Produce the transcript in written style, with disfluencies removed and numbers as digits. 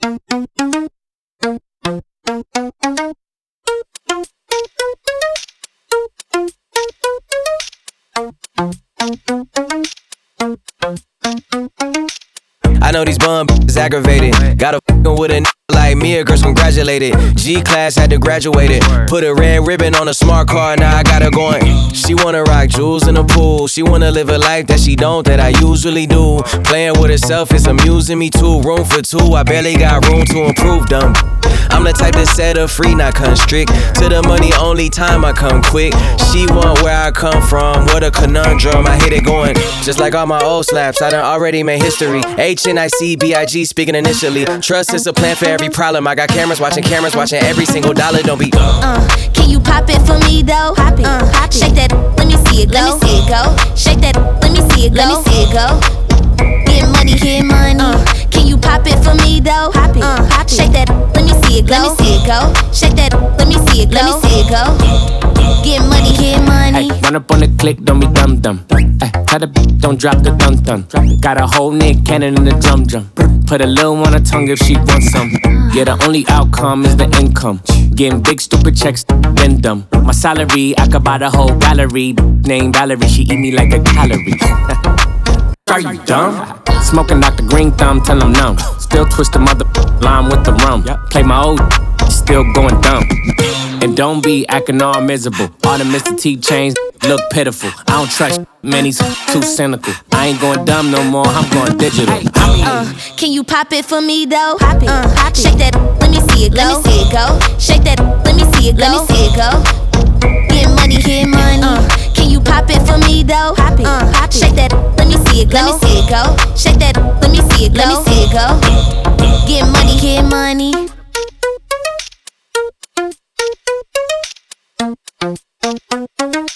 I know these bum is aggravated. Got a f***ing with a n***. Like me, a girl's congratulated. G-class had to graduate it. Put a red ribbon on a smart car, now I got her going. She wanna rock jewels in the pool. She wanna live a life that she don't, that I usually do. Playing with herself is amusing me too. Room for two, I barely got room to improve them. I'm the type that set her free, not constrict. To the money, only time I come quick. She want where I come from, what a conundrum. I hit it going, just like all my old slaps. I done already made history. HNICBIG speaking initially. Trust is a plan for every problem. I got cameras watching every single dollar. Don't be can you pop it for me though? Pop it, shake that, let me see it go. Let me see it go. Shake that, let me see it go. Let me see it go. Get money, get money. Can you pop it for me though? Pop it, shake that, let me see it go. Let me see it go. Shake that, let me see it go. Let me see it go. Get money, get money. Ay, run up on the click, don't be dumb. Ay, tell the don't drop the dum. Got a whole Nick cannon in the drum. Put a little on her tongue if she wants some. Yeah, the only outcome is the income. Getting big stupid checks, bend them. My salary, I could buy the whole gallery. Named Valerie, she eat me like a calorie. Are you dumb? Smoking Dr. Green Thumb till I'm numb. Still twist the mother line with the rum. Play my old, still going dumb. And don't be acting all miserable. All the Mr. T chains look pitiful. I don't trust man, he's too cynical. I ain't going dumb no more, I'm going digital. Can you pop it for me though? Pop it, shake that, let me see it go. Let me see it go. Shake that, let me see it go. Let me see it go. Get money, get money. Can you pop it for me though? Pop it, shake that, let me see it go. Let me see it go. Shake that, let me see it go. Let me see it go. Get money, get money.